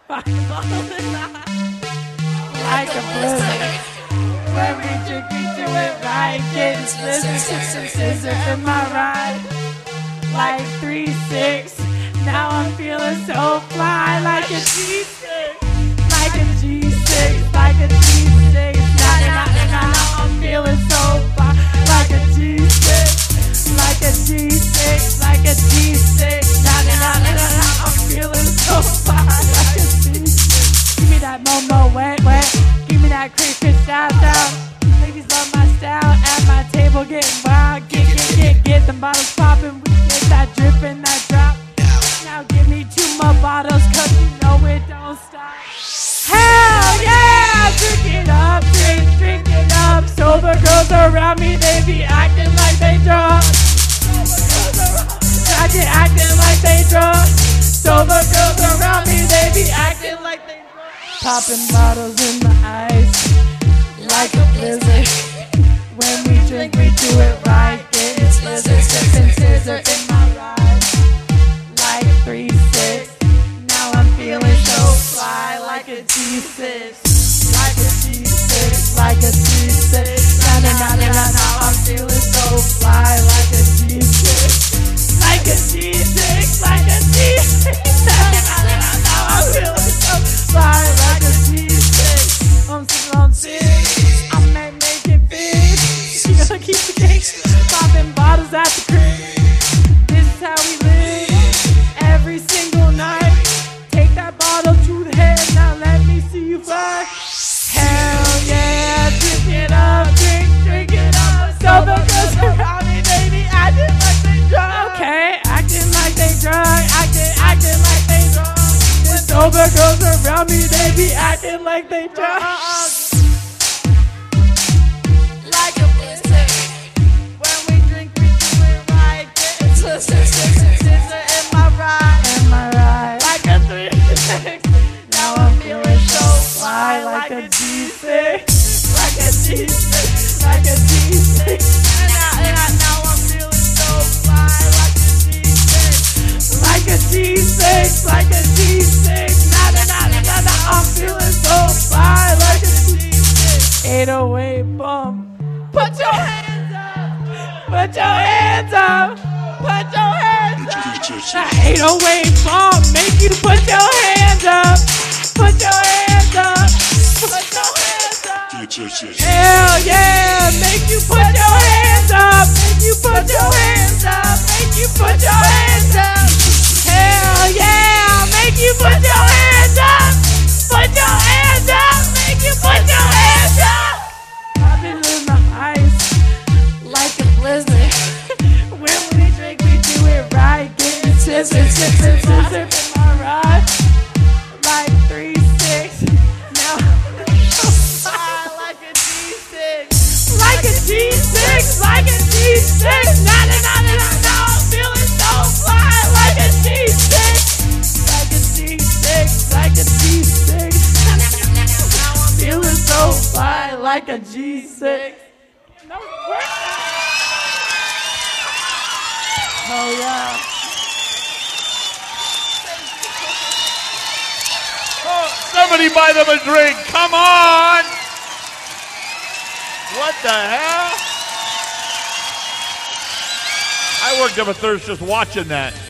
Like a blizzard. When we drink, we do it right. Getting scissors in my ride. Like 3-6. Now I'm feeling so fly. Like a G6. Like a G6. Like a G6. Now I'm feeling so fly. Like a G6. Like a G6. Like a G6. Now I'm feeling so fly. Like a G6. Give me that Momo wet. Give me that Chris shout. Ladies love my style. At my table getting wild. Get them bottles popping. We get that drip and that drop. Now give me 2 more bottles, cause you know it don't stop. Hell yeah! Drink it up, drink it up. Sober girls around me, they be acting like they drunk. Acting like they drunk. Sober girls around me, they be acting like they drunk. Popping bottles in the ice, like a blizzard. When we drink, we do it right. Getting scissors in my ride. Like 3-6. Now I'm feeling so fly. Like a G6. Like a G6. Like a G6. Now I'm feeling so fly. Like a G6. Like a G6. Like a G6. Now I'm feeling so fly. Like a G6. I'm sitting on 6. I may make it big. She gonna keep the cakes. Popping bottles at the crib. This is how we live. Every single night. Take that bottle to the head. Now let me see you fly. Hell yeah. Drink it up. Drink it up. Sober girls around me, baby, acting like they drunk. Okay, acting like they drunk. Acting like they drunk. When sober girls around me, they be acting like they drunk. Like a blizzard. When we drink, we do it right. Getting scissor in my ride. Like a 3-6. Now I'm feeling so fly. Like a G6. Like a G6. Like a G6. Now I'm feeling so fly. Like a G6. Like a G6. Like a G6. Now I'm feeling so fly. Like a G6. 808 bump. Put your hands up. Put your hands up. Put your hands up. That 808 bump make you put your hands up. Put your hands up. Put your hands up. Hell yeah, make you put your hands up. Make you put your hands up. Make you put your hands up. Hell yeah, make you put your hands up. Put your hands up. Make you put your hands up. I've been in the ice like a blizzard. When we drink, we do it right. Getting scissors in my ride. Like 3-6. Now like a G6. Like a G6. Like a G6. Now I'm feeling so fly. Like a G6. Like a G6. Like a G6. Now I'm feeling so fly. Like a G6. Oh yeah. Somebody buy them a drink. Come on. What the hell? I worked up a thirst just watching that.